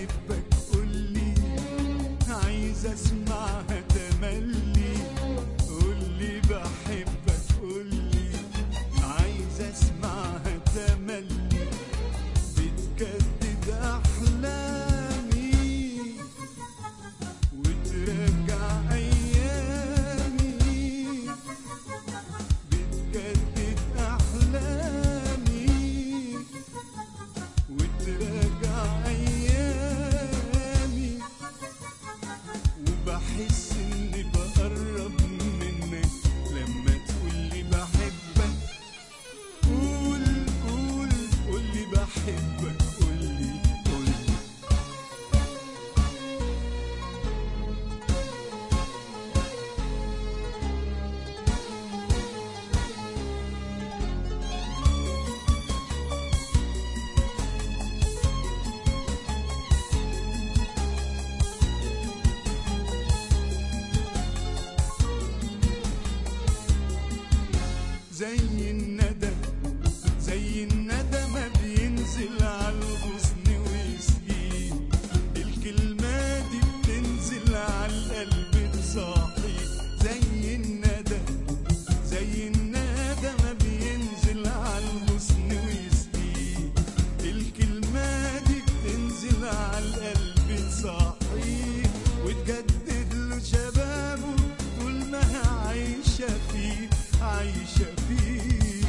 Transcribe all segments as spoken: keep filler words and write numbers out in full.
بحبك قولي، عايز اسمعها تملي. قولي بحبك قولي، عايز اسمعها تملي. بتجدد احلامي وترجع ايامي، بتجدد احلامي وترجع ايامي. وبحس اني بقرب منك لما تقولي بحبك. قول قول قولي بحبك قولي قولي. زي الندى زي الندى ما بينزل عالغصن ويسقيه، الكلمة دي بتنزل عالقلب تصاحي. زي الندى زي الندى ما بينزل عالغصن ويسقيه، الكلمة دي بتنزل عالقلب تصاحي وتجدد له شبابه طول ما هي عايشة فيه عايشة فيه.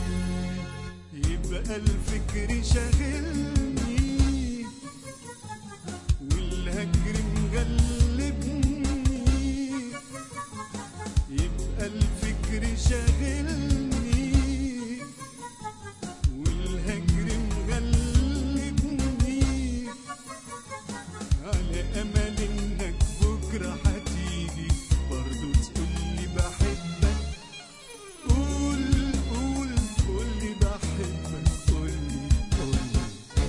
يبقى الفكر شاغلني والهجر مغلبني، يبقى الفكر شاغلني والهجر مغلبني. على امل انك بكره هتيجي برضو تقولي بحبك. قول قول قولي بحبك قولي قولي.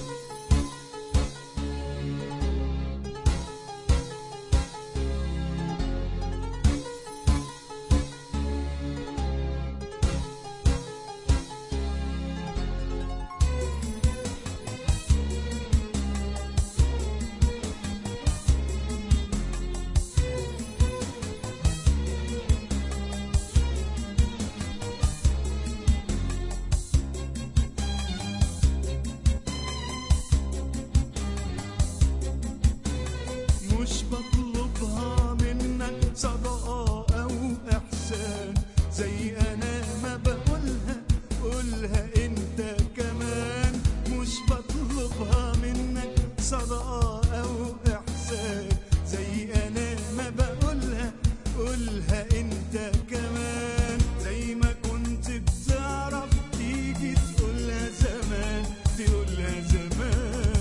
مش بطلبها منك صدقة أو إحسان، زي أنا ما بقولها قولها أنت كمان. مش بطلبها منك صدقة أو إحسان، زي أنا ما بقولها قولها أنت كمان. زي ما كنت بتعرف تيجي تقولها زمان تقولها زمان.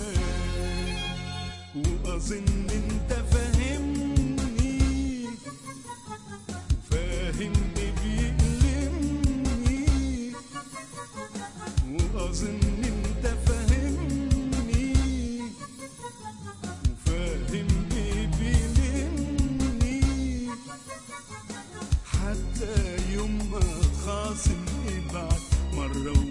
وأظن انت فاهمني وفاهمني بيألمني، وأظن انت فاهمني وفاهمني بيألمني. حتى يوم ما تخاصم ابعت مرة